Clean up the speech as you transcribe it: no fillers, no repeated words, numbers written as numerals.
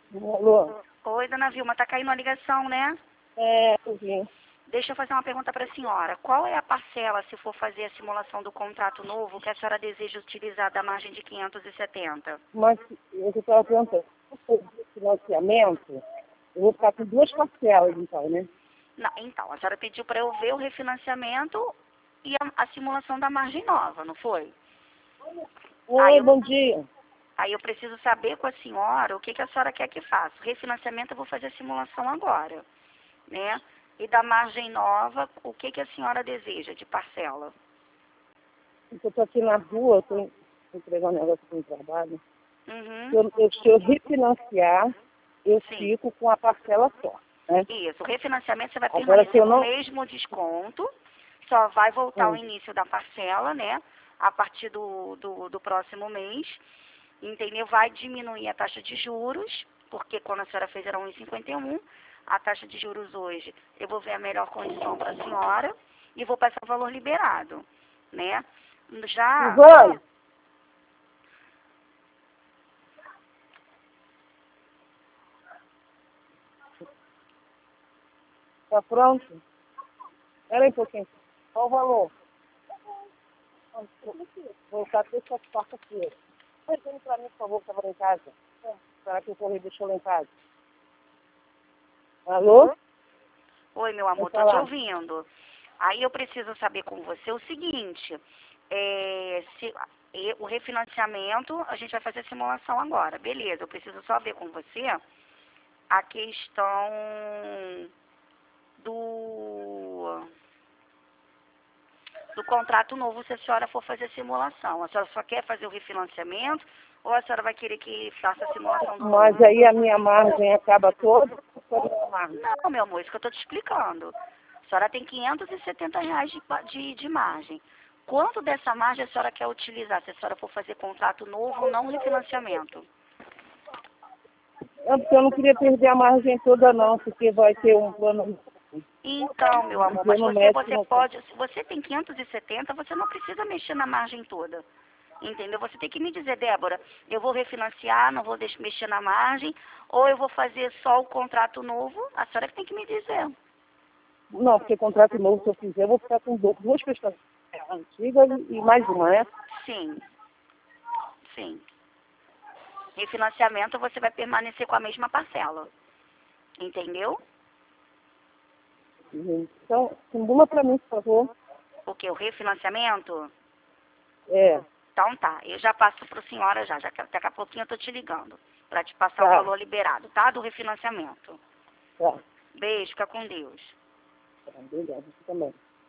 Alô? Oi, dona Vilma, tá caindo a ligação, né? É, sim. Deixa eu fazer uma pergunta para a senhora. Qual é a parcela, se for fazer a simulação do contrato novo, que a senhora deseja utilizar da margem de 570? Mas eu estava perguntando, se for financiamento, eu vou ficar com duas parcelas, então, né? Não, então, a senhora pediu para eu ver o refinanciamento e a simulação da margem nova, não foi? Aí Oi, eu, bom dia. aí eu preciso saber com a senhora o que, que a senhora quer que faça. O refinanciamento eu vou fazer a simulação agora, né? E da margem nova, o que, que a senhora deseja de parcela? Eu estou aqui na rua, estou entregando um negócio para o trabalho. Uhum. Se eu refinanciar, eu Sim. fico com a parcela só, né? Isso, o refinanciamento você vai Agora, se permanecer eu com o não... mesmo desconto, só vai voltar ao Hum, início da parcela, né? A partir do próximo mês, entendeu? Vai diminuir a taxa de juros, porque quando a senhora fez era 1,51, a taxa de juros hoje, eu vou ver a melhor condição para a senhora e vou passar o valor liberado, né? Já, Suzane, tá pronto? Espera aí um pouquinho. Qual o valor? Vou voltar terça quarta-feira. Pergunta para mim, por favor, que eu vou em casa. Será que o correio deixou lá em casa? Alô? oi meu amor, Vou tô te falar. ouvindo. Aí eu preciso saber com você o seguinte, o refinanciamento, a gente vai fazer a simulação agora, beleza, eu preciso só ver com você a questão do, do contrato novo, se a senhora for fazer a simulação. A senhora só quer fazer o refinanciamento ou a senhora vai querer que faça a simulação do Mas novo? aí a minha margem acaba toda? Qual é a margem? Não, meu amor, isso que eu estou te explicando. A senhora tem R$ 570 de margem. Quanto dessa margem a senhora quer utilizar, se a senhora for fazer contrato novo ou não refinanciamento? É porque eu não queria perder a margem toda não, porque vai ter um plano Então, meu amor, mas médico. você pode, se você tem 570, você não precisa mexer na margem toda. Entendeu? Você tem que me dizer, Débora, eu vou refinanciar, não vou mexer na margem, ou eu vou fazer só o contrato novo, a senhora que tem que me dizer. Não, porque contrato novo, se eu fizer, eu vou ficar com duas pessoas antigas e mais uma, né? Sim, sim. Refinanciamento você vai permanecer com a mesma parcela. Entendeu? Então, simula para mim, por favor. O que? O refinanciamento? É, Então tá, eu já passo para a senhora já que daqui a pouquinho eu tô te ligando. Para te passar o tá, valor liberado, tá? Do refinanciamento. tá. Beijo, fica com Deus. Tá, obrigado, você também.